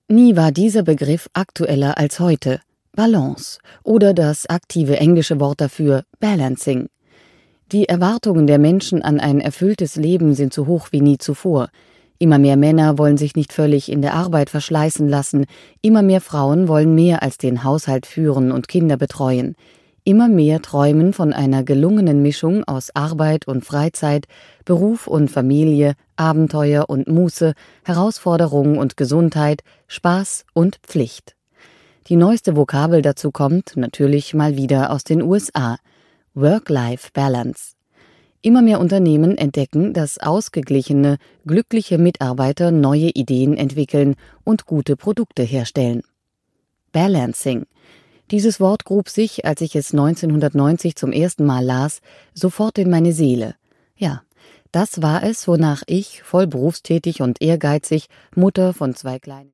Nie war dieser Begriff aktueller als heute. Balance oder das aktive englische Wort dafür Balancing. Die Erwartungen der Menschen an ein erfülltes Leben sind so hoch wie nie zuvor. Immer mehr Männer wollen sich nicht völlig in der Arbeit verschleißen lassen, immer mehr Frauen wollen mehr als den Haushalt führen und Kinder betreuen. Immer mehr träumen von einer gelungenen Mischung aus Arbeit und Freizeit, Beruf und Familie, Abenteuer und Muße, Herausforderung und Gesundheit, Spaß und Pflicht. Die neueste Vokabel dazu kommt natürlich mal wieder aus den USA: Work-Life-Balance. Immer mehr Unternehmen entdecken, dass ausgeglichene, glückliche Mitarbeiter neue Ideen entwickeln und gute Produkte herstellen. Balancing. Dieses Wort grub sich, als ich es 1990 zum ersten Mal las, sofort in meine Seele. Ja, das war es, wonach ich, voll berufstätig und ehrgeizig, Mutter von 2 kleinen